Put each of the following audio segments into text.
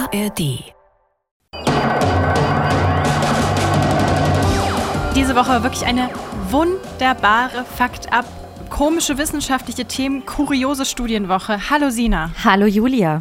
ARD. Diese Woche wirklich eine wunderbare Fakt-ab, komische wissenschaftliche Themen, kuriose Studienwoche. Hallo Sina. Hallo Julia.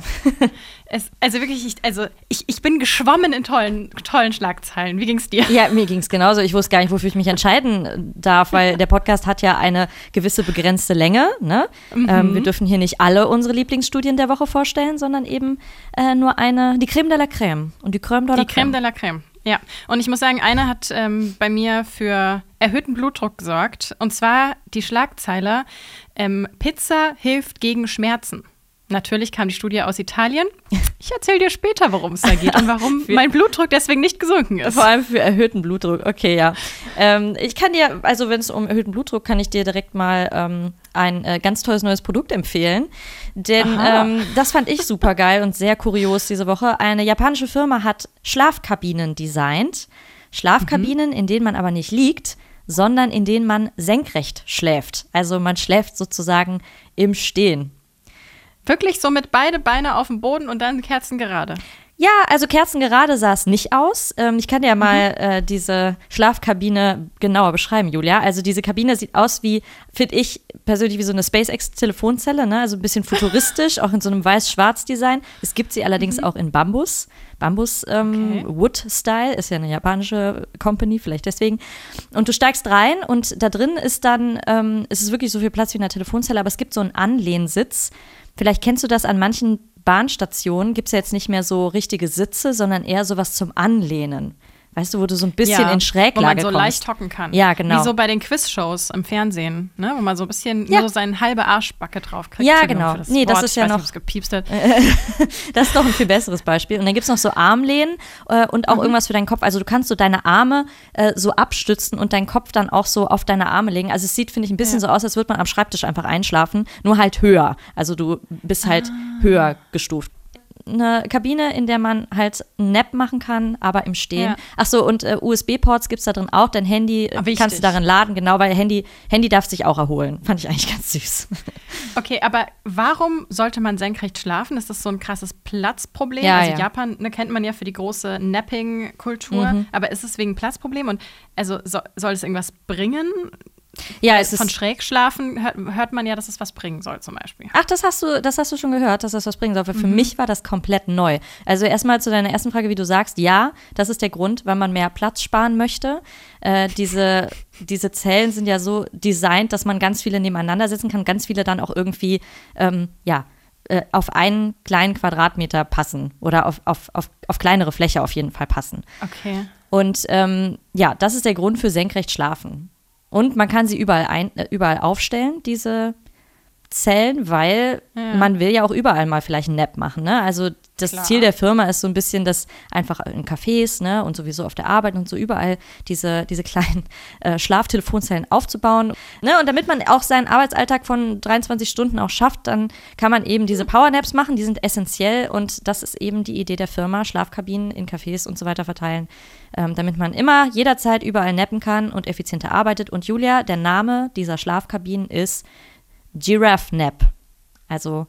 Ich bin geschwommen in tollen Schlagzeilen. Wie ging's dir? Ja, mir ging's genauso. Ich wusste gar nicht, wofür ich mich entscheiden darf, weil der Podcast hat ja eine gewisse begrenzte Länge. Ne? Wir dürfen hier nicht alle unsere Lieblingsstudien der Woche vorstellen, sondern eben nur eine, die Crème de la Crème. Und die Crème de la Crème. Die Crème de la Crème. Ja, und ich muss sagen, eine hat bei mir für erhöhten Blutdruck gesorgt. Und zwar die Schlagzeile, Pizza hilft gegen Schmerzen. Natürlich kam die Studie aus Italien. Ich erzähle dir später, worum es da geht und warum mein Blutdruck deswegen nicht gesunken ist. Vor allem für erhöhten Blutdruck, okay, ja. Ich kann dir, also wenn es um erhöhten Blutdruck, kann ich dir direkt mal ein ganz tolles neues Produkt empfehlen. Denn das fand ich super geil und sehr kurios diese Woche. Eine japanische Firma hat Schlafkabinen designt. Schlafkabinen, in denen man aber nicht liegt, sondern in denen man senkrecht schläft. Also man schläft sozusagen im Stehen. Wirklich so mit beide Beine auf dem Boden und dann kerzengerade? Ja, also kerzengerade sah es nicht aus. Ich kann dir ja mal diese Schlafkabine genauer beschreiben, Julia. Also diese Kabine sieht aus wie, finde ich persönlich, wie so eine SpaceX-Telefonzelle, ne? Also ein bisschen futuristisch, auch in so einem weiß-schwarz-Design. Es gibt sie allerdings auch in Bambus. Wood-Style, ist ja eine japanische Company, vielleicht deswegen. Und du steigst rein und da drin ist dann, es ist wirklich so viel Platz wie in einer Telefonzelle, aber es gibt so einen Anlehnsitz. Vielleicht kennst du das an manchen Bahnstationen, gibt es ja jetzt nicht mehr so richtige Sitze, sondern eher sowas zum Anlehnen. Weißt du, wo du so ein bisschen in Schräglage kommst. Wo man so leicht hocken kann. Ja, genau. Wie so bei den Quizshows im Fernsehen, ne? Wo man so ein bisschen nur so seine halbe Arschbacke drauf kriegt. Ja, genau. Nee, das ist ja noch. Ich weiß nicht, gepiepst hat. Das ist doch ein viel besseres Beispiel. Und dann gibt es noch so Armlehnen und auch irgendwas für deinen Kopf. Also du kannst so deine Arme so abstützen und deinen Kopf dann auch so auf deine Arme legen. Also es sieht, finde ich, ein bisschen so aus, als würde man am Schreibtisch einfach einschlafen, nur halt höher. Also du bist halt höher gestuft. Eine Kabine, in der man halt einen Nap machen kann, aber im Stehen. Ja. Ach so, und USB-Ports gibt es da drin auch. Dein Handy kannst du darin laden, genau, weil Handy darf sich auch erholen. Fand ich eigentlich ganz süß. Okay, aber warum sollte man senkrecht schlafen? Ist das so ein krasses Platzproblem? Ja, also Japan kennt man ja für die große Napping-Kultur, aber ist es wegen Platzproblem? Und also soll es irgendwas bringen? Ja, es ist von Schrägschlafen hört man ja, dass es was bringen soll, zum Beispiel. Ach, das hast du schon gehört, dass das was bringen soll. Für mich war das komplett neu. Also erstmal zu deiner ersten Frage, wie du sagst, ja, das ist der Grund, weil man mehr Platz sparen möchte. Diese Zellen sind ja so designt, dass man ganz viele nebeneinander sitzen kann, ganz viele dann auch irgendwie, auf einen kleinen Quadratmeter passen oder auf kleinere Fläche auf jeden Fall passen. Okay. Und das ist der Grund für senkrecht schlafen. Und man kann sie überall aufstellen, diese Zellen, weil man will ja auch überall mal vielleicht einen Nap machen. Ne? Also das Ziel der Firma ist so ein bisschen, das einfach in Cafés, ne, und sowieso auf der Arbeit und so überall diese kleinen Schlaftelefonzellen aufzubauen. Ne? Und damit man auch seinen Arbeitsalltag von 23 Stunden auch schafft, dann kann man eben diese Powernaps machen, die sind essentiell und das ist eben die Idee der Firma, Schlafkabinen in Cafés und so weiter verteilen, damit man immer jederzeit überall nappen kann und effizienter arbeitet. Und Julia, der Name dieser Schlafkabinen ist Giraffe Nap, also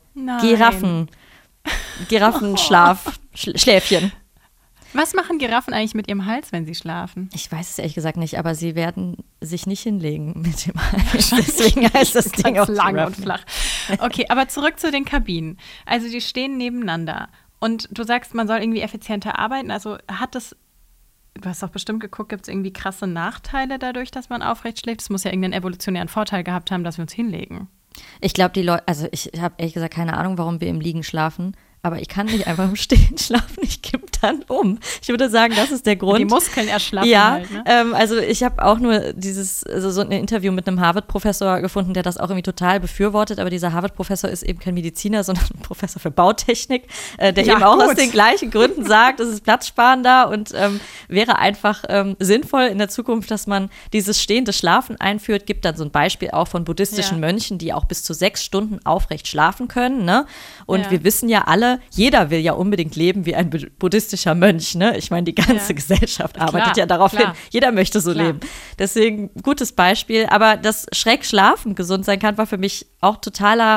Schläfchen. Was machen Giraffen eigentlich mit ihrem Hals, wenn sie schlafen? Ich weiß es ehrlich gesagt nicht, aber sie werden sich nicht hinlegen mit dem Hals. Deswegen heißt das Ding auch lang und flach. Okay, aber zurück zu den Kabinen. Also die stehen nebeneinander und du sagst, man soll irgendwie effizienter arbeiten. Also du hast doch bestimmt geguckt, gibt es irgendwie krasse Nachteile dadurch, dass man aufrecht schläft? Es muss ja irgendeinen evolutionären Vorteil gehabt haben, dass wir uns hinlegen. Ich glaube, die Leute, also ich habe ehrlich gesagt keine Ahnung, warum wir im Liegen schlafen, aber ich kann nicht einfach im Stehen schlafen, ich kipp dann um. Ich würde sagen, das ist der Grund. Die Muskeln erschlaffen halt, ne? Also ich habe auch nur so ein Interview mit einem Harvard-Professor gefunden, der das auch irgendwie total befürwortet, aber dieser Harvard-Professor ist eben kein Mediziner, sondern ein Professor für Bautechnik, der eben auch aus den gleichen Gründen sagt, es ist platzsparender und wäre einfach sinnvoll in der Zukunft, dass man dieses stehende Schlafen einführt. Gibt dann so ein Beispiel auch von buddhistischen Mönchen, die auch bis zu 6 Stunden aufrecht schlafen können, ne? Und wir wissen ja alle, jeder will ja unbedingt leben wie ein buddhistischer Mönch, ne? Ich meine, die ganze Gesellschaft arbeitet ja darauf hin. Jeder möchte so leben. Deswegen gutes Beispiel. Aber dass schräg schlafen gesund sein kann, war für mich auch totaler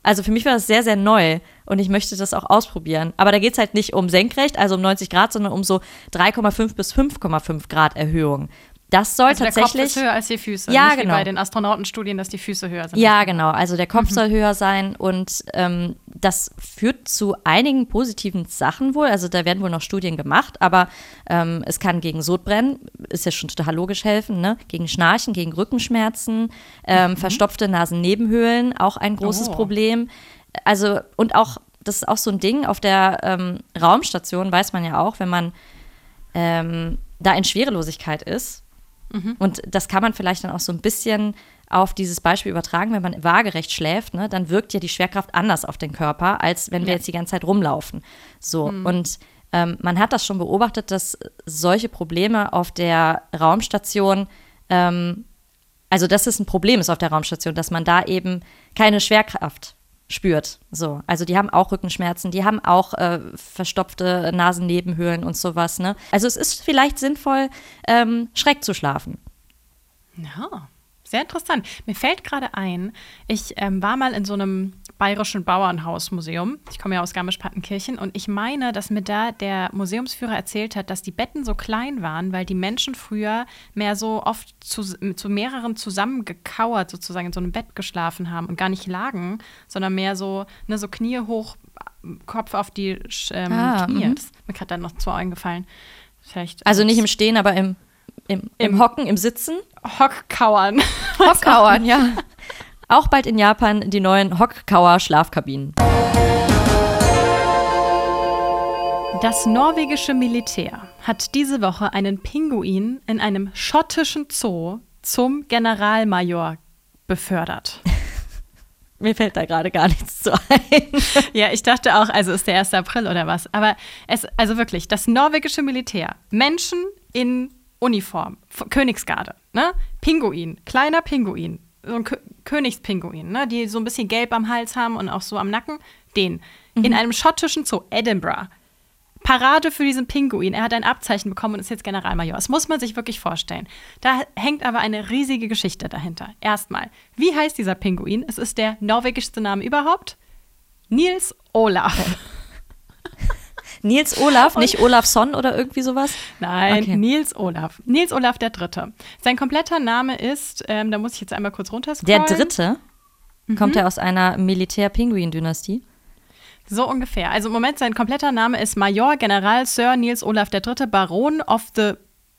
Also für mich war das sehr, sehr neu und ich möchte das auch ausprobieren. Aber da geht es halt nicht um senkrecht, also um 90 Grad, sondern um so 3,5 bis 5,5 Grad Erhöhung. Das soll also tatsächlich. Der Kopf ist höher als die Füße. Ja, nicht genau. Wie bei den Astronautenstudien, dass die Füße höher sind. Ja, genau. Also der Kopf soll höher sein und das führt zu einigen positiven Sachen wohl. Also da werden wohl noch Studien gemacht, aber es kann gegen Sodbrennen, ist ja schon total logisch, helfen, ne? Gegen Schnarchen, gegen Rückenschmerzen, verstopfte Nasennebenhöhlen, auch ein großes Problem. Also und auch, das ist auch so ein Ding, auf der Raumstation weiß man ja auch, wenn man da in Schwerelosigkeit ist, und das kann man vielleicht dann auch so ein bisschen auf dieses Beispiel übertragen, wenn man waagerecht schläft, ne, dann wirkt ja die Schwerkraft anders auf den Körper, als wenn wir jetzt die ganze Zeit rumlaufen. So, und man hat das schon beobachtet, dass solche Probleme auf der Raumstation, also dass es ein Problem ist auf der Raumstation, dass man da eben keine Schwerkraft spürt. So, also die haben auch Rückenschmerzen, die haben auch verstopfte Nasennebenhöhlen und sowas, ne? Also es ist vielleicht sinnvoll, schräg zu schlafen. Ja, sehr interessant. Mir fällt gerade ein, ich war mal in so einem bayerischen Bauernhausmuseum. Ich komme ja aus Garmisch-Partenkirchen und ich meine, dass mir da der Museumsführer erzählt hat, dass die Betten so klein waren, weil die Menschen früher mehr so oft zu mehreren zusammengekauert sozusagen in so einem Bett geschlafen haben und gar nicht lagen, sondern mehr so, ne, so Knie hoch, Kopf auf die Knie. Das ist mir gerade dann noch zu eingefallen. Vielleicht, also nicht im Stehen, aber im Hocken, im Sitzen. Hockkauern. Hockkauern, ja. Auch bald in Japan die neuen Hockkauer-Schlafkabinen. Das norwegische Militär hat diese Woche einen Pinguin in einem schottischen Zoo zum Generalmajor befördert. Mir fällt da gerade gar nichts zu ein. Ja, ich dachte auch, also ist der 1. April oder was. Aber also wirklich, das norwegische Militär, Menschen in Uniform, Königsgarde, ne? Pinguin, kleiner Pinguin, so ein Königspinguin, ne? Die so ein bisschen gelb am Hals haben und auch so am Nacken, den in einem schottischen Zoo, Edinburgh. Parade für diesen Pinguin. Er hat ein Abzeichen bekommen und ist jetzt Generalmajor. Das muss man sich wirklich vorstellen. Da hängt aber eine riesige Geschichte dahinter. Erstmal, wie heißt dieser Pinguin? Es ist der norwegischste Name überhaupt. Niels Olaf. Niels Olaf, nicht Olafsson oder irgendwie sowas? Nein, okay. Niels Olaf. Niels Olaf der Dritte. Sein kompletter Name ist, da muss ich jetzt einmal kurz runterscrollen. Der Dritte? Kommt er aus einer Militär-Pinguin-Dynastie? So ungefähr. Also im Moment, sein kompletter Name ist Major General Sir Niels Olaf III., Baron of the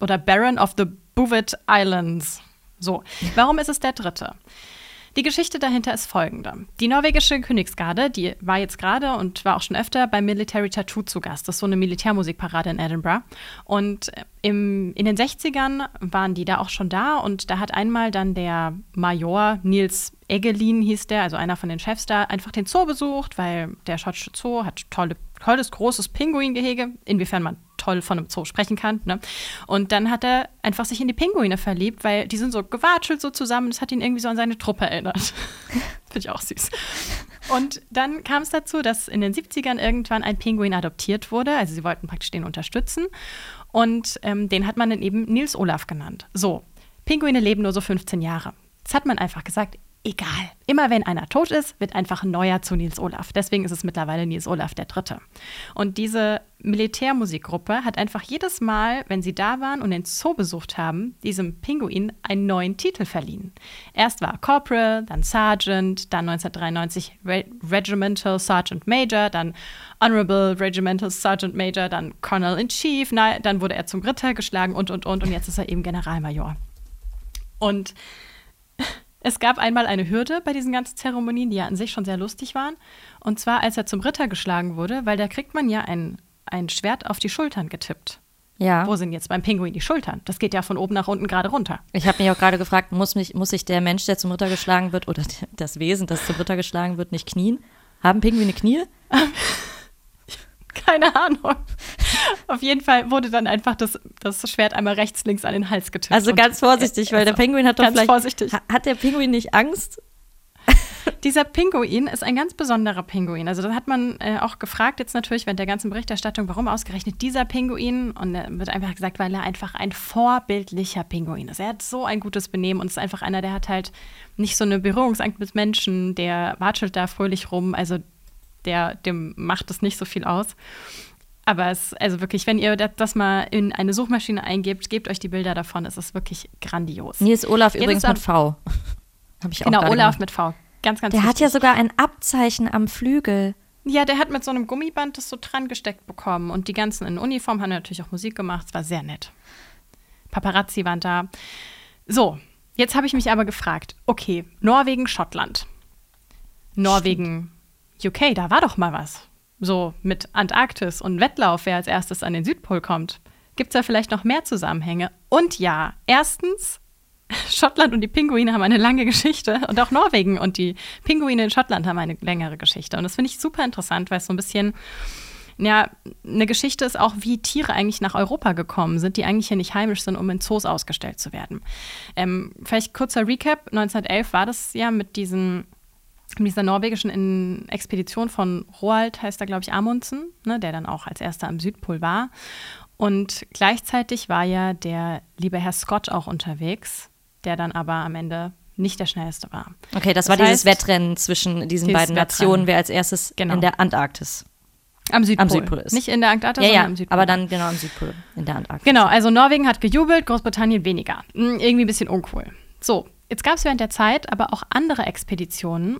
Bouvet Islands. So, warum ist es der Dritte? Die Geschichte dahinter ist folgende. Die norwegische Königsgarde, die war jetzt gerade und war auch schon öfter beim Military Tattoo zu Gast. Das ist so eine Militärmusikparade in Edinburgh. Und in den 60ern waren die da auch schon da und da hat einmal dann der Major Niels Eggelin hieß der, also einer von den Chefs da, einfach den Zoo besucht, weil der schottische Zoo hat tolles, großes Pinguingehege, inwiefern man toll von einem Zoo sprechen kann. Ne? Und dann hat er einfach sich in die Pinguine verliebt, weil die sind so gewatschelt so zusammen. Das hat ihn irgendwie so an seine Truppe erinnert. Finde ich auch süß. Und dann kam es dazu, dass in den 70ern irgendwann ein Pinguin adoptiert wurde. Also sie wollten praktisch den unterstützen. Und den hat man dann eben Niels Olaf genannt. So, Pinguine leben nur so 15 Jahre. Das hat man einfach gesagt, egal. Immer wenn einer tot ist, wird einfach ein neuer zu Niels Olaf. Deswegen ist es mittlerweile Niels Olaf der Dritte. Und diese Militärmusikgruppe hat einfach jedes Mal, wenn sie da waren und den Zoo besucht haben, diesem Pinguin einen neuen Titel verliehen. Erst war Corporal, dann Sergeant, dann 1993 Regimental Sergeant Major, dann Honorable Regimental Sergeant Major, dann Colonel in Chief, dann wurde er zum Ritter geschlagen und jetzt ist er eben Generalmajor. Und es gab einmal eine Hürde bei diesen ganzen Zeremonien, die ja an sich schon sehr lustig waren. Und zwar, als er zum Ritter geschlagen wurde, weil da kriegt man ja ein Schwert auf die Schultern getippt. Ja. Wo sind jetzt beim Pinguin die Schultern? Das geht ja von oben nach unten gerade runter. Ich habe mich auch gerade gefragt, muss sich der Mensch, der zum Ritter geschlagen wird, oder das Wesen, das zum Ritter geschlagen wird, nicht knien? Haben Pinguine Knie? Keine Ahnung. Auf jeden Fall wurde dann einfach das Schwert einmal rechts, links an den Hals getippt. Also ganz vorsichtig, weil der Pinguin hat doch ganz vielleicht… vorsichtig. Hat der Pinguin nicht Angst? Dieser Pinguin ist ein ganz besonderer Pinguin. Also da hat man auch gefragt jetzt natürlich während der ganzen Berichterstattung, warum ausgerechnet dieser Pinguin? Und er wird einfach gesagt, weil er einfach ein vorbildlicher Pinguin ist. Er hat so ein gutes Benehmen und ist einfach einer, der hat halt nicht so eine Berührungsangst mit Menschen, der watschelt da fröhlich rum, also dem macht es nicht so viel aus. Aber also wirklich, wenn ihr das mal in eine Suchmaschine eingebt, gebt euch die Bilder davon, es ist wirklich grandios. Nils Olaf übrigens mit V. Hab ich auch genau, Olaf mit V. Ganz, ganz Der wichtig. hat ja sogar ein Abzeichen am Flügel. Ja, der hat mit so einem Gummiband das so dran gesteckt bekommen. Und die ganzen in Uniform haben natürlich auch Musik gemacht. Es war sehr nett. Paparazzi waren da. So, jetzt habe ich mich aber gefragt, okay, Norwegen, Schottland. Norwegen, UK, da war doch mal was. So mit Antarktis und Wettlauf, wer als erstes an den Südpol kommt. Gibt es da vielleicht noch mehr Zusammenhänge? Und ja, erstens, Schottland und die Pinguine haben eine lange Geschichte und auch Norwegen und die Pinguine in Schottland haben eine längere Geschichte. Und das finde ich super interessant, weil es so ein bisschen, ja, eine Geschichte ist auch, wie Tiere eigentlich nach Europa gekommen sind, die eigentlich hier nicht heimisch sind, um in Zoos ausgestellt zu werden. Vielleicht kurzer Recap, 1911 war das ja mit dieser norwegischen Expedition von Roald, heißt er, glaube ich, Amundsen, ne, der dann auch als erster am Südpol war. Und gleichzeitig war ja der liebe Herr Scott auch unterwegs, der dann aber am Ende nicht der schnellste war. Okay, das war dieses Wettrennen zwischen diesen beiden Nationen, wer als erstes in der Antarktis am Südpol ist. Nicht in der Antarktis, sondern am Südpol. Aber dann genau am Südpol, in der Antarktis. Genau, also Norwegen hat gejubelt, Großbritannien weniger. Irgendwie ein bisschen uncool. So, jetzt gab es während der Zeit aber auch andere Expeditionen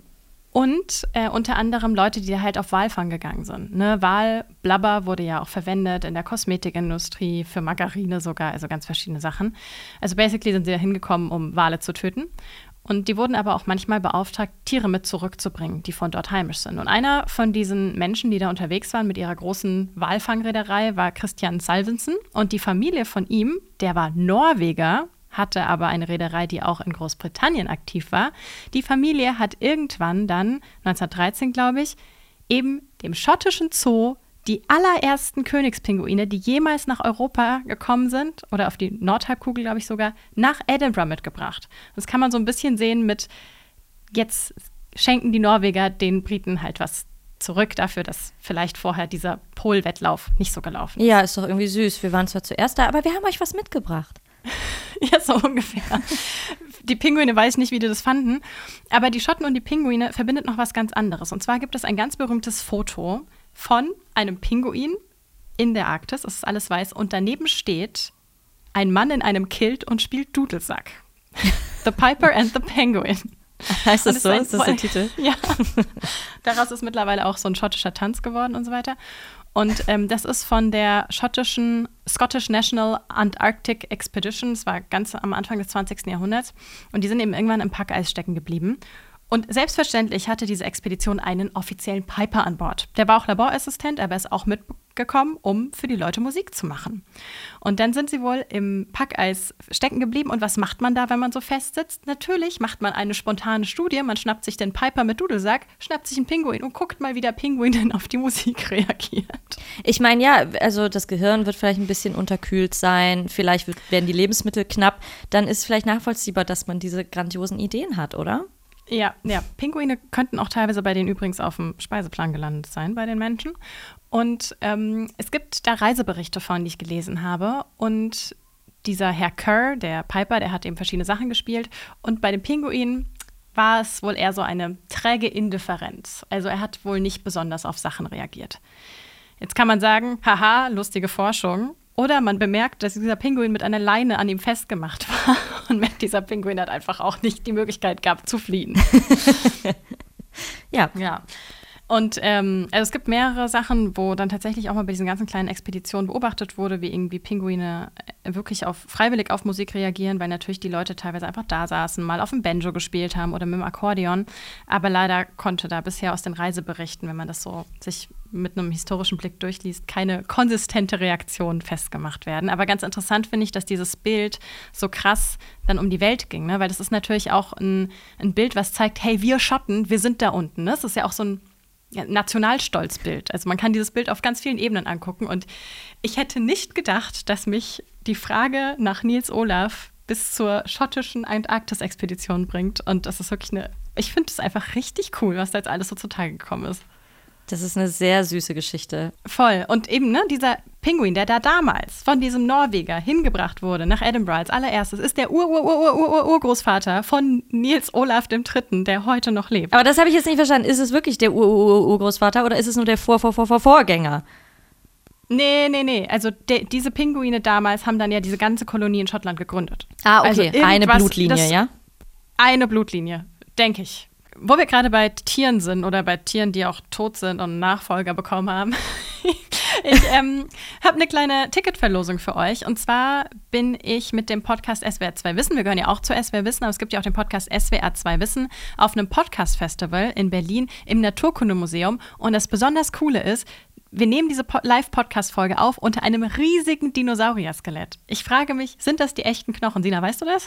und unter anderem Leute, die halt auf Walfang gegangen sind. Ne? Walblabber wurde ja auch verwendet in der Kosmetikindustrie, für Margarine sogar, also ganz verschiedene Sachen. Also basically sind sie da hingekommen, um Wale zu töten. Und die wurden aber auch manchmal beauftragt, Tiere mit zurückzubringen, die von dort heimisch sind. Und einer von diesen Menschen, die da unterwegs waren mit ihrer großen Walfangreederei, war Christian Salvensen. Und die Familie von ihm, der war Norweger, hatte aber eine Reederei, die auch in Großbritannien aktiv war. Die Familie hat irgendwann dann, 1913 glaube ich, eben dem schottischen Zoo die allerersten Königspinguine, die jemals nach Europa gekommen sind, oder auf die Nordhalbkugel, glaube ich sogar, nach Edinburgh mitgebracht. Das kann man so ein bisschen sehen mit, jetzt schenken die Norweger den Briten halt was zurück dafür, dass vielleicht vorher dieser Polwettlauf nicht so gelaufen ist. Ja, ist doch irgendwie süß. Wir waren zwar zuerst da, aber wir haben euch was mitgebracht. Ja, so ungefähr. Die Pinguine, weiß ich nicht, wie die das fanden. Aber die Schotten und die Pinguine verbindet noch was ganz anderes. Und zwar gibt es ein ganz berühmtes Foto von einem Pinguin in der Arktis. Es ist alles weiß. Und daneben steht ein Mann in einem Kilt und spielt Dudelsack. The Piper and the Penguin. Heißt das so? Ist das der Titel? Ja. Daraus ist mittlerweile auch so ein schottischer Tanz geworden und so weiter. Und das ist von der Scottish National Antarctic Expedition. Das war ganz am Anfang des 20. Jahrhunderts. Und die sind eben irgendwann im Packeis stecken geblieben. Und selbstverständlich hatte diese Expedition einen offiziellen Piper an Bord. Der war auch Laborassistent, aber ist auch mitgekommen, um für die Leute Musik zu machen. Und dann sind sie wohl im Packeis stecken geblieben. Und was macht man da, wenn man so festsitzt? Natürlich macht man eine spontane Studie. Man schnappt sich den Piper mit Dudelsack, schnappt sich einen Pinguin und guckt mal, wie der Pinguin denn auf die Musik reagiert. Ich meine, ja, also das Gehirn wird vielleicht ein bisschen unterkühlt sein. Vielleicht werden die Lebensmittel knapp. Dann ist vielleicht nachvollziehbar, dass man diese grandiosen Ideen hat, oder? Ja, Pinguine könnten auch teilweise bei denen übrigens auf dem Speiseplan gelandet sein, bei den Menschen. Und es gibt da Reiseberichte von, die ich gelesen habe. Und dieser Herr Kerr, der Piper, der hat eben verschiedene Sachen gespielt. Und bei den Pinguinen war es wohl eher so eine träge Indifferenz. Also er hat wohl nicht besonders auf Sachen reagiert. Jetzt kann man sagen, haha, lustige Forschung. Oder man bemerkt, dass dieser Pinguin mit einer Leine an ihm festgemacht war und dieser Pinguin hat einfach auch nicht die Möglichkeit gehabt, zu fliehen. Ja. Und also es gibt mehrere Sachen, wo dann tatsächlich auch mal bei diesen ganzen kleinen Expeditionen beobachtet wurde, wie irgendwie Pinguine wirklich freiwillig auf Musik reagieren, weil natürlich die Leute teilweise einfach da saßen, mal auf dem Banjo gespielt haben oder mit dem Akkordeon. Aber leider konnte da bisher aus den Reiseberichten, wenn man das so sich mit einem historischen Blick durchliest, keine konsistente Reaktion festgemacht werden. Aber ganz interessant finde ich, dass dieses Bild so krass dann um die Welt ging, ne? Weil das ist natürlich auch ein Bild, was zeigt, hey, wir Schotten, wir sind da unten. Ne? Das ist ja auch so ein Nationalstolzbild. Also man kann dieses Bild auf ganz vielen Ebenen angucken. Und ich hätte nicht gedacht, dass mich die Frage nach Nils Olaf bis zur schottischen Antarktis-Expedition bringt. Und das ist wirklich eine Ich finde es einfach richtig cool, was da jetzt alles so zutage gekommen ist. Das ist eine sehr süße Geschichte. Voll. Und eben, ne, dieser Pinguin, der da damals von diesem Norweger hingebracht wurde nach Edinburgh als allererstes, ist der Urgroßvater von Niels Olaf III., der heute noch lebt. Aber das habe ich jetzt nicht verstanden. Ist es wirklich der Urgroßvater oder ist es nur der Vorgänger? Nee. Also diese Pinguine damals haben dann ja diese ganze Kolonie in Schottland gegründet. Ah, okay. Also eine Blutlinie, ja? Eine Blutlinie, denke ich. Wo wir gerade bei Tieren sind oder bei Tieren, die auch tot sind und Nachfolger bekommen haben. Ich habe eine kleine Ticketverlosung für euch. Und zwar bin ich mit dem Podcast SWR 2 Wissen, wir gehören ja auch zu SWR Wissen, aber es gibt ja auch den Podcast SWR 2 Wissen, auf einem Podcast-Festival in Berlin im Naturkundemuseum. Und das besonders Coole ist, wir nehmen diese Live-Podcast-Folge auf unter einem riesigen Dinosaurier-Skelett. Ich frage mich, sind das die echten Knochen? Sina, weißt du das?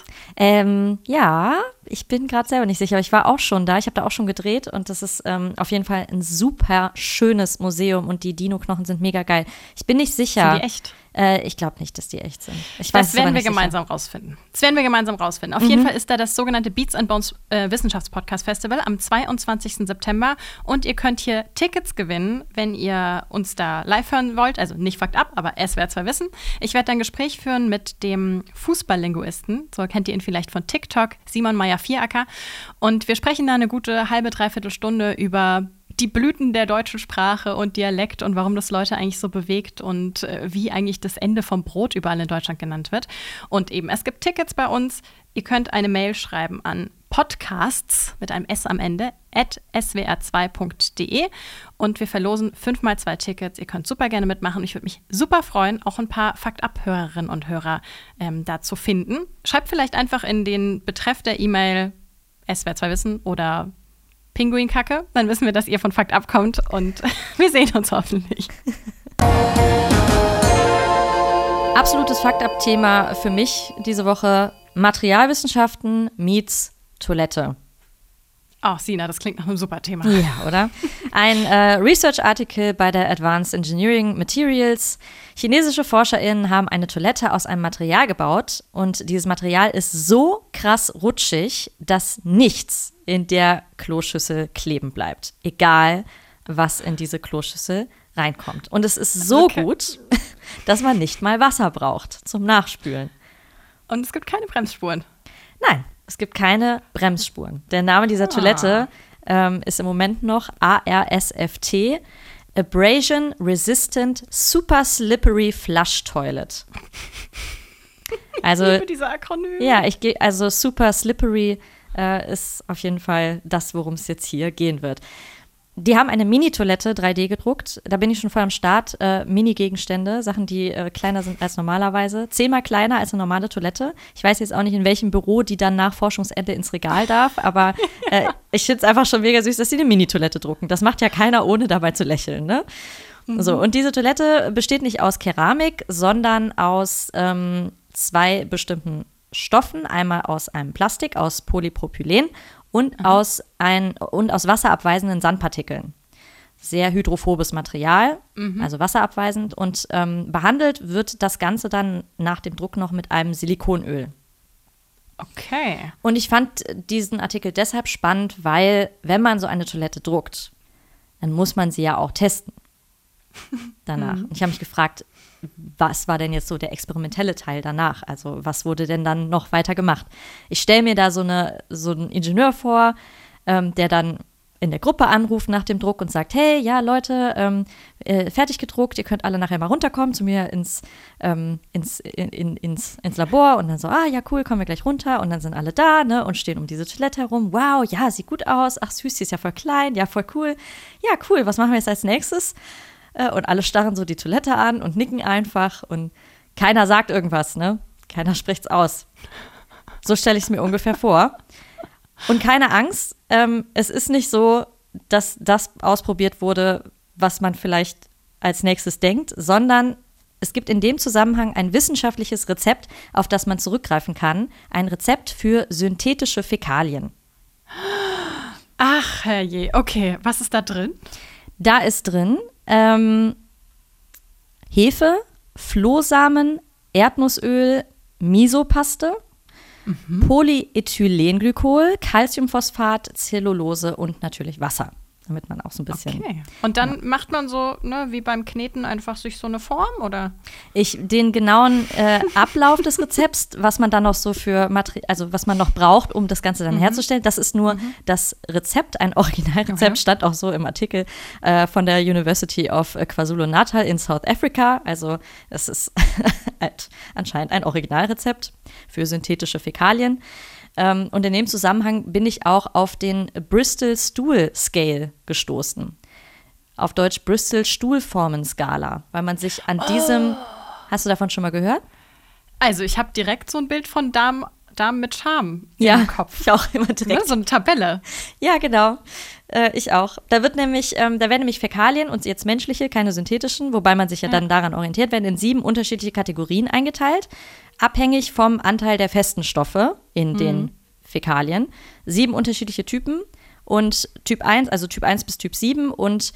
Ja, ich bin gerade selber nicht sicher, aber ich war auch schon da. Ich habe da auch schon gedreht und das ist auf jeden Fall ein super schönes Museum und die Dino-Knochen sind mega geil. Ich bin nicht sicher. Sind die echt? Ich glaube nicht, dass die echt sind. Das werden wir gemeinsam rausfinden. Auf jeden Fall ist da das sogenannte Beats and Bones Wissenschaftspodcast-Festival am 22. September. Und ihr könnt hier Tickets gewinnen, wenn ihr uns da live hören wollt. Also nicht Fakt ab, aber SWR 2 Wissen. Ich werde ein Gespräch führen mit dem Fußballlinguisten. So kennt ihr ihn vielleicht von TikTok, Simon Meyer-Vieracker. Und wir sprechen da eine gute halbe, dreiviertel Stunde über die Blüten der deutschen Sprache und Dialekt und warum das Leute eigentlich so bewegt und wie eigentlich das Ende vom Brot überall in Deutschland genannt wird. Und eben, es gibt Tickets bei uns. Ihr könnt eine Mail schreiben an podcasts mit einem S am Ende @swr2.de und wir verlosen 5x2 Tickets. Ihr könnt super gerne mitmachen. Ich würde mich super freuen, auch ein paar Fakt-Ab-Hörerinnen und Hörer da zu finden. Schreibt vielleicht einfach in den Betreff der E-Mail SWR2 Wissen oder Pinguinkacke, dann wissen wir, dass ihr von Fakt abkommt und wir sehen uns hoffentlich. Absolutes Fakt-Ab-Thema für mich diese Woche: Materialwissenschaften meets Toilette. Oh, Sina, das klingt nach einem super Thema. Ja, oder? Ein Research-Artikel bei der Advanced Engineering Materials. Chinesische ForscherInnen haben eine Toilette aus einem Material gebaut und dieses Material ist so krass rutschig, dass nichts in der Kloschüssel kleben bleibt. Egal, was in diese Kloschüssel reinkommt. Und es ist so gut, dass man nicht mal Wasser braucht zum Nachspülen. Und es gibt keine Bremsspuren. Nein, es gibt keine Bremsspuren. Der Name dieser Toilette ist im Moment noch ARSFT, Abrasion Resistant Super Slippery Flush Toilet. Also, ich liebe diese Akronyme. Ja, also Super Slippery ist auf jeden Fall das, worum es jetzt hier gehen wird. Die haben eine Mini-Toilette 3D gedruckt. Da bin ich schon voll am Start. Mini-Gegenstände, Sachen, die kleiner sind als normalerweise. 10-mal kleiner als eine normale Toilette. Ich weiß jetzt auch nicht, in welchem Büro die dann nach Forschungsende ins Regal darf, aber ich finde es einfach schon mega süß, dass sie eine Mini-Toilette drucken. Das macht ja keiner, ohne dabei zu lächeln, ne? Mhm. So, und diese Toilette besteht nicht aus Keramik, sondern aus 2 bestimmten Stoffen. Einmal aus einem Plastik, aus Polypropylen und aus wasserabweisenden Sandpartikeln. Sehr hydrophobes Material, also wasserabweisend. Und behandelt wird das Ganze dann nach dem Druck noch mit einem Silikonöl. Okay. Und ich fand diesen Artikel deshalb spannend, weil, wenn man so eine Toilette druckt, dann muss man sie ja auch testen danach. Und ich habe mich gefragt, was war denn jetzt so der experimentelle Teil danach? Also was wurde denn dann noch weiter gemacht? Ich stelle mir da so einen Ingenieur vor, der dann in der Gruppe anruft nach dem Druck und sagt, hey, ja, Leute, fertig gedruckt, ihr könnt alle nachher mal runterkommen zu mir ins Labor. Und dann so, ja, cool, kommen wir gleich runter. Und dann sind alle da, ne, und stehen um diese Toilette herum. Wow, ja, sieht gut aus. Ach, süß, die ist ja voll klein. Ja, voll cool. Ja, cool, was machen wir jetzt als nächstes? Und alle starren so die Toilette an und nicken einfach und keiner sagt irgendwas, ne? Keiner spricht's aus. So stelle ich es mir ungefähr vor. Und keine Angst, es ist nicht so, dass das ausprobiert wurde, was man vielleicht als nächstes denkt, sondern es gibt in dem Zusammenhang ein wissenschaftliches Rezept, auf das man zurückgreifen kann. Ein Rezept für synthetische Fäkalien. Ach, herrje. Okay, was ist da drin? Da ist drin Hefe, Flohsamen, Erdnussöl, Misopaste, Polyethylenglykol, Calciumphosphat, Zellulose und natürlich Wasser. Damit man auch so ein bisschen. Okay. Und dann macht man so, ne, wie beim Kneten, einfach sich so eine Form, oder? Den genauen Ablauf des Rezepts, was man dann noch so also was man noch braucht, um das Ganze dann herzustellen, das ist nur das Rezept, ein Originalrezept, stand auch so im Artikel von der University of KwaZulu-Natal in South Africa. Also das ist anscheinend ein Originalrezept für synthetische Fäkalien. Und in dem Zusammenhang bin ich auch auf den Bristol Stool Scale gestoßen. Auf Deutsch Bristol Stuhlformen-Skala, weil man sich an diesem, hast du davon schon mal gehört? Also ich habe direkt so ein Bild von Damen mit Charme im Kopf. Ich auch immer direkt. Ne, so eine Tabelle. Ja, genau. Ich auch. Da werden nämlich Fäkalien und jetzt menschliche, keine synthetischen, wobei man sich ja dann daran orientiert, werden in 7 unterschiedliche Kategorien eingeteilt, abhängig vom Anteil der festen Stoffe in den Fäkalien. 7 unterschiedliche Typen und Typ 1, also Typ 1 bis Typ 7 und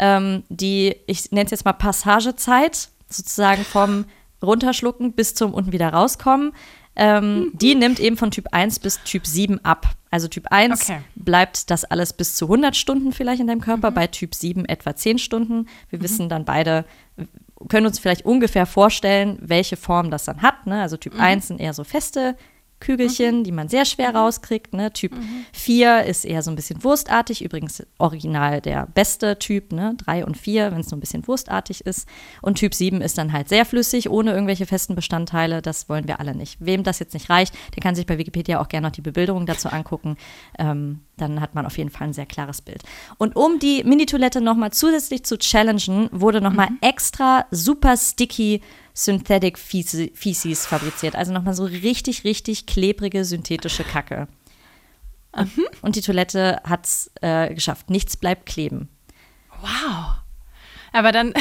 ich nenne es jetzt mal Passagezeit, sozusagen vom Runterschlucken bis zum unten wieder rauskommen, die nimmt eben von Typ 1 bis Typ 7 ab. Also Typ 1 bleibt das alles bis zu 100 Stunden vielleicht in deinem Körper, bei Typ 7 etwa 10 Stunden. Wir wissen dann beide, können uns vielleicht ungefähr vorstellen, welche Form das dann hat. Ne? Also Typ 1 sind eher so feste Kügelchen, die man sehr schwer rauskriegt. Ne? Typ 4 ist eher so ein bisschen wurstartig. Übrigens original der beste Typ, ne? 3 und 4, wenn es so ein bisschen wurstartig ist. Und Typ 7 ist dann halt sehr flüssig, ohne irgendwelche festen Bestandteile. Das wollen wir alle nicht. Wem das jetzt nicht reicht, der kann sich bei Wikipedia auch gerne noch die Bebilderung dazu angucken. Dann hat man auf jeden Fall ein sehr klares Bild. Und um die Mini-Toilette nochmal zusätzlich zu challengen, wurde nochmal extra super sticky Synthetic Feces fabriziert. Also nochmal so richtig, richtig klebrige synthetische Kacke. Und die Toilette hat es geschafft. Nichts bleibt kleben. Wow. Aber dann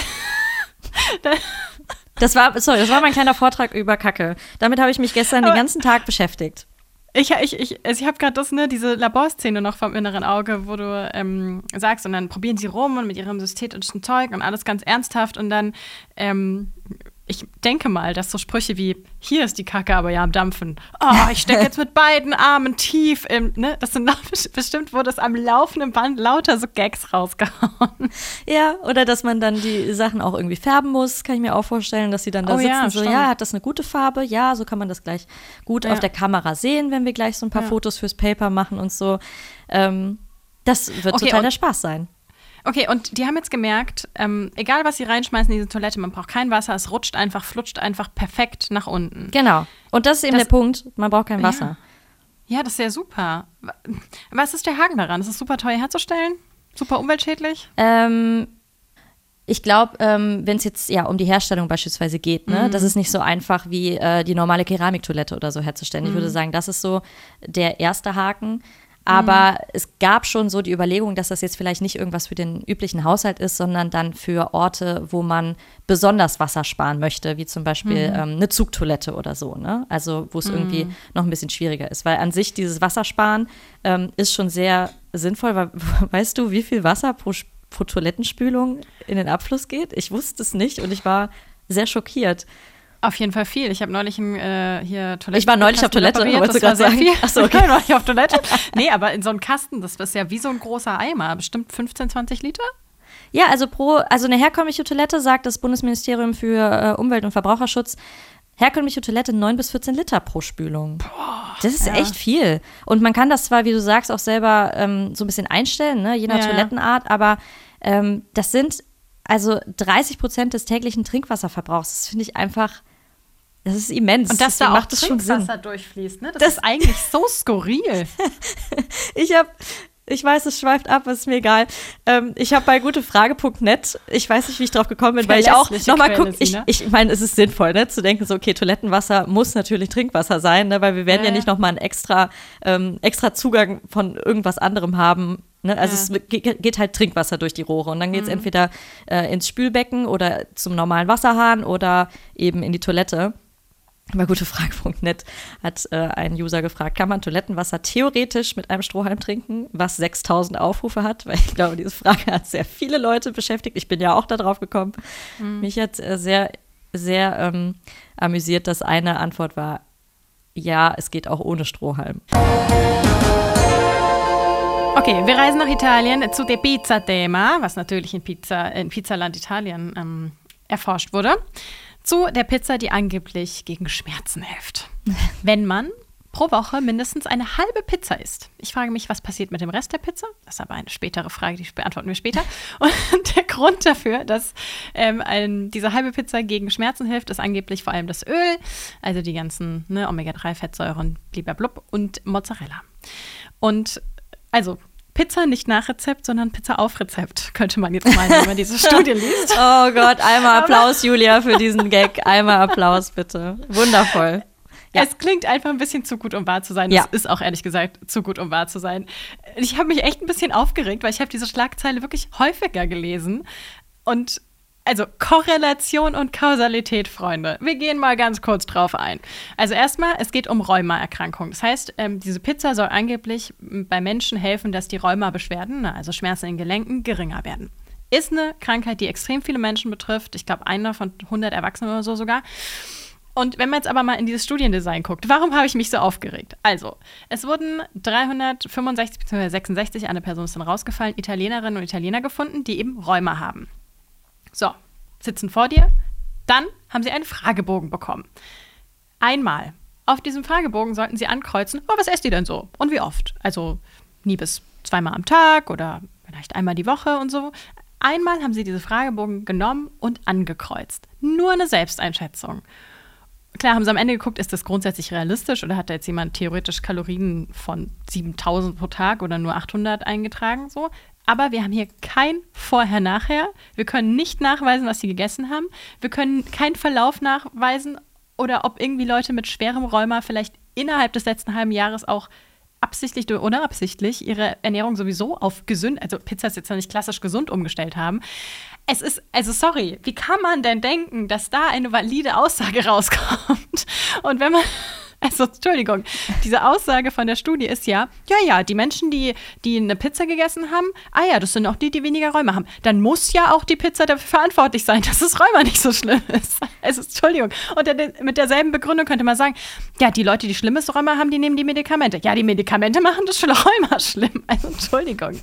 Das war mein kleiner Vortrag über Kacke. Damit habe ich mich gestern den ganzen Tag beschäftigt. Ich habe gerade diese Laborszene noch vom inneren Auge, wo du sagst, und dann probieren sie rum und mit ihrem synthetischen Zeug und alles ganz ernsthaft und dann ich denke mal, dass so Sprüche wie, hier ist die Kacke aber ja am Dampfen. Oh, ich stecke jetzt mit beiden Armen tief im, ne? Das sind bestimmt, wurde es am laufenden Band lauter so Gags rausgehauen. Ja, oder dass man dann die Sachen auch irgendwie färben muss, kann ich mir auch vorstellen, dass sie dann da sitzen, hat das eine gute Farbe? Ja, so kann man das gleich gut auf der Kamera sehen, wenn wir gleich so ein paar Fotos fürs Paper machen und so. Das wird total der Spaß sein. Okay, und die haben jetzt gemerkt, egal was sie reinschmeißen in diese Toilette, man braucht kein Wasser, es flutscht einfach perfekt nach unten. Genau. Und das ist eben der Punkt, man braucht kein Wasser. Ja, das ist ja super. Was ist der Haken daran? Ist es super teuer herzustellen? Super umweltschädlich? Ich glaube, wenn es jetzt um die Herstellung beispielsweise geht, ne, das ist nicht so einfach wie die normale Keramiktoilette oder so herzustellen. Ich würde sagen, das ist so der erste Haken. Aber es gab schon so die Überlegung, dass das jetzt vielleicht nicht irgendwas für den üblichen Haushalt ist, sondern dann für Orte, wo man besonders Wasser sparen möchte, wie zum Beispiel eine Zugtoilette oder so. Ne? Also wo es irgendwie noch ein bisschen schwieriger ist. Weil an sich dieses Wassersparen ist schon sehr sinnvoll. Weil, weißt du, wie viel Wasser pro Toilettenspülung in den Abfluss geht? Ich wusste es nicht und ich war sehr schockiert. Auf jeden Fall viel. Ich habe neulich hier Toilette. Ich war neulich auf Toilette, wolltest du gerade sagen? Achso, okay. Ich war neulich auf Toilette. Nee, aber in so einem Kasten, das ist ja wie so ein großer Eimer, bestimmt 15, 20 Liter? Ja, also eine herkömmliche Toilette, sagt das Bundesministerium für Umwelt- und Verbraucherschutz, herkömmliche Toilette 9 bis 14 Liter pro Spülung. Boah, das ist echt viel. Und man kann das zwar, wie du sagst, auch selber so ein bisschen einstellen, ne, je nach Toilettenart, aber das sind also 30% des täglichen Trinkwasserverbrauchs. Das finde ich einfach. Das ist immens. Und dass da auch Trinkwasser durchfließt, ne? Das ist eigentlich so skurril. Ich weiß, es schweift ab, aber ist mir egal. Ich habe bei gutefrage.net, ich weiß nicht, wie ich drauf gekommen bin, weil ich auch nochmal gucke, ich meine, es ist sinnvoll, ne, zu denken, so, okay, Toilettenwasser muss natürlich Trinkwasser sein, ne, weil wir werden ja nicht nochmal einen extra Zugang von irgendwas anderem haben. Ne? Also es geht halt Trinkwasser durch die Rohre und dann geht es entweder ins Spülbecken oder zum normalen Wasserhahn oder eben in die Toilette. Bei gutefrage.net hat ein User gefragt, kann man Toilettenwasser theoretisch mit einem Strohhalm trinken, was 6.000 Aufrufe hat? Weil ich glaube, diese Frage hat sehr viele Leute beschäftigt. Ich bin ja auch da drauf gekommen. Mich hat sehr, sehr amüsiert, dass eine Antwort war, ja, es geht auch ohne Strohhalm. Okay, wir reisen nach Italien zu dem Pizza-Thema, was natürlich in Pizzaland Italien erforscht wurde. Zu der Pizza, die angeblich gegen Schmerzen hilft. Wenn man pro Woche mindestens eine halbe Pizza isst. Ich frage mich, was passiert mit dem Rest der Pizza? Das ist aber eine spätere Frage, die beantworten wir später. Und der Grund dafür, dass diese halbe Pizza gegen Schmerzen hilft, ist angeblich vor allem das Öl, also die ganzen Omega-3-Fettsäuren, blub und Mozzarella. Und also Pizza nicht nach Rezept, sondern Pizza auf Rezept, könnte man jetzt meinen, wenn man diese Studie liest. Oh Gott, einmal Applaus, Julia, für diesen Gag. Einmal Applaus, bitte. Wundervoll. Ja. Es klingt einfach ein bisschen zu gut, um wahr zu sein. Ja. Es ist auch ehrlich gesagt zu gut, um wahr zu sein. Ich habe mich echt ein bisschen aufgeregt, weil ich habe diese Schlagzeile wirklich häufiger gelesen. Und also Korrelation und Kausalität, Freunde. Wir gehen mal ganz kurz drauf ein. Also erstmal, es geht um Rheumaerkrankungen. Das heißt, diese Pizza soll angeblich bei Menschen helfen, dass die Rheumabeschwerden, also Schmerzen in den Gelenken, geringer werden. Ist eine Krankheit, die extrem viele Menschen betrifft. Ich glaube, einer von 100 Erwachsenen oder so sogar. Und wenn man jetzt aber mal in dieses Studiendesign guckt, warum habe ich mich so aufgeregt? Also, es wurden 365 bzw. 66, eine Person ist dann rausgefallen, Italienerinnen und Italiener gefunden, die eben Rheuma haben. So, sitzen vor dir, dann haben sie einen Fragebogen bekommen. Einmal. Auf diesem Fragebogen sollten sie ankreuzen, was esst ihr denn so? Und wie oft? Also nie bis 2-mal am Tag oder vielleicht einmal die Woche und so. Einmal haben sie diese Fragebogen genommen und angekreuzt. Nur eine Selbsteinschätzung. Klar, haben sie am Ende geguckt, ist das grundsätzlich realistisch oder hat da jetzt jemand theoretisch Kalorien von 7.000 pro Tag oder nur 800 eingetragen, so. Aber wir haben hier kein Vorher-Nachher. Wir können nicht nachweisen, was sie gegessen haben. Wir können keinen Verlauf nachweisen oder ob irgendwie Leute mit schwerem Rheuma vielleicht innerhalb des letzten halben Jahres auch absichtlich oder unabsichtlich ihre Ernährung sowieso auf gesund, also Pizza ist jetzt ja nicht klassisch gesund umgestellt haben. Es ist, also sorry, wie kann man denn denken, dass da eine valide Aussage rauskommt? Und wenn man, also Entschuldigung, diese Aussage von der Studie ist ja, die Menschen, die eine Pizza gegessen haben, das sind auch die weniger Rheuma haben. Dann muss ja auch die Pizza dafür verantwortlich sein, dass das Rheuma nicht so schlimm ist. Also Entschuldigung. Und mit derselben Begründung könnte man sagen, die Leute, die schlimmes Rheuma haben, die nehmen die Medikamente. Ja, die Medikamente machen das Rheuma schlimm. Also Entschuldigung.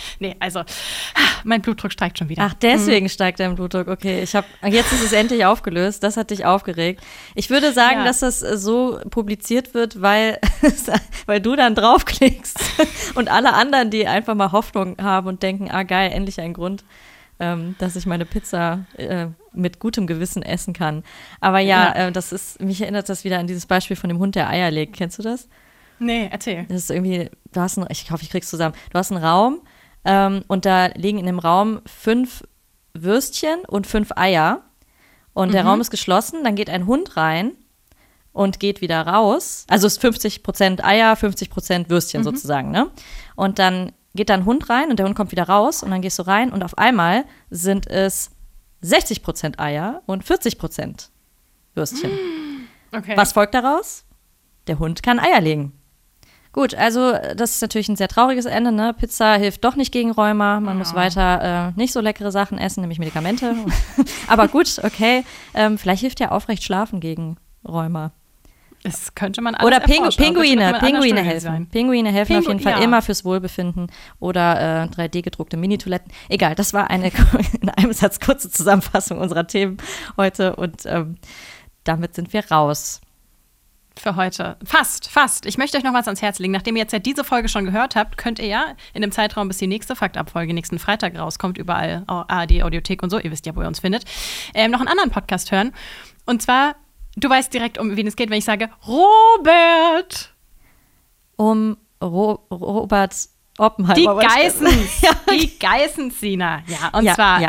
Mein Blutdruck steigt schon wieder. Ach, deswegen steigt dein Blutdruck. Okay, jetzt ist es endlich aufgelöst. Das hat dich aufgeregt. Ich würde sagen, dass das so publiziert wird, weil du dann draufklickst und alle anderen, die einfach mal Hoffnung haben und denken, geil, endlich ein Grund, dass ich meine Pizza mit gutem Gewissen essen kann. Aber mich erinnert das wieder an dieses Beispiel von dem Hund, der Eier legt. Kennst du das? Nee, erzähl. Das ist irgendwie, ich hoffe, ich krieg's zusammen. Du hast einen Raum und da liegen in dem Raum 5 Würstchen und 5 Eier und der Raum ist geschlossen, dann geht ein Hund rein und geht wieder raus. Also es ist 50% Eier, 50% Würstchen sozusagen, ne? Und dann geht da ein Hund rein und der Hund kommt wieder raus und dann gehst du rein und auf einmal sind es 60% Eier und 40% Würstchen. Okay. Was folgt daraus? Der Hund kann Eier legen. Gut, also das ist natürlich ein sehr trauriges Ende, ne? Pizza hilft doch nicht gegen Rheuma. Man muss weiter nicht so leckere Sachen essen, nämlich Medikamente. Aber gut, okay. Vielleicht hilft ja aufrecht Schlafen gegen Rheuma. Das könnte man alles oder erforschen. Pinguine helfen. Pinguine helfen auf jeden Fall immer fürs Wohlbefinden. Oder 3D-gedruckte Mini-Toiletten. Egal, das war eine in einem Satz kurze Zusammenfassung unserer Themen heute. Und damit sind wir raus. Für heute. Fast. Ich möchte euch noch was ans Herz legen. Nachdem ihr jetzt ja diese Folge schon gehört habt, könnt ihr ja in dem Zeitraum, bis die nächste Faktabfolge nächsten Freitag rauskommt, überall ARD, Audiothek und so, ihr wisst ja, wo ihr uns findet, noch einen anderen Podcast hören. Und zwar, du weißt direkt, um wen es geht, wenn ich sage, Robert. Um Robert Oppenheimer. Die Geissens, Sina. Ja, und zwar,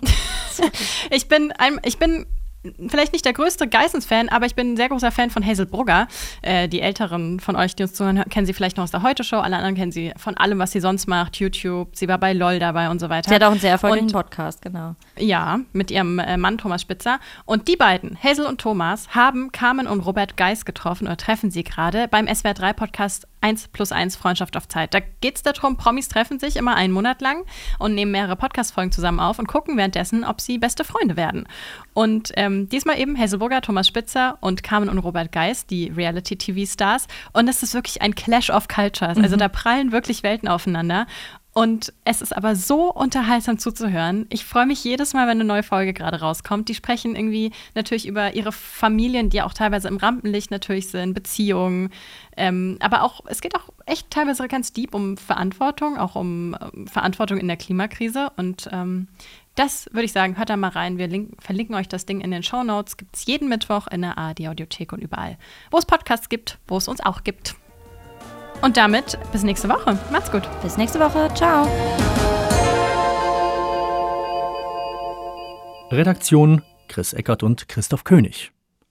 ich bin vielleicht nicht der größte Geissens-Fan, aber ich bin ein sehr großer Fan von Hazel Brugger. Die Älteren von euch, die uns zuhören, kennen sie vielleicht noch aus der Heute-Show. Alle anderen kennen sie von allem, was sie sonst macht. YouTube, sie war bei LOL dabei und so weiter. Sie hat auch einen sehr erfolgreichen Podcast, genau. Ja, mit ihrem Mann Thomas Spitzer. Und die beiden, Hazel und Thomas, haben Carmen und Robert Geiss getroffen oder treffen sie gerade beim SWR3-Podcast 1+1 Freundschaft auf Zeit. Da geht es darum, Promis treffen sich immer einen Monat lang und nehmen mehrere Podcast-Folgen zusammen auf und gucken währenddessen, ob sie beste Freunde werden. Und diesmal eben Hazelbrugger, Thomas Spitzer und Carmen und Robert Geis, die Reality-TV-Stars. Und das ist wirklich ein Clash of Cultures. Also da prallen wirklich Welten aufeinander. Und es ist aber so unterhaltsam zuzuhören. Ich freue mich jedes Mal, wenn eine neue Folge gerade rauskommt. Die sprechen irgendwie natürlich über ihre Familien, die auch teilweise im Rampenlicht natürlich sind, Beziehungen. Aber auch, es geht auch echt teilweise ganz deep um Verantwortung, auch um Verantwortung in der Klimakrise. Und das würde ich sagen, hört da mal rein. Wir verlinken euch das Ding in den Shownotes. Gibt es jeden Mittwoch in der ARD-Audiothek und überall, wo es Podcasts gibt, wo es uns auch gibt. Und damit bis nächste Woche. Macht's gut. Bis nächste Woche. Ciao. Redaktion: Chris Eckert und Christoph König.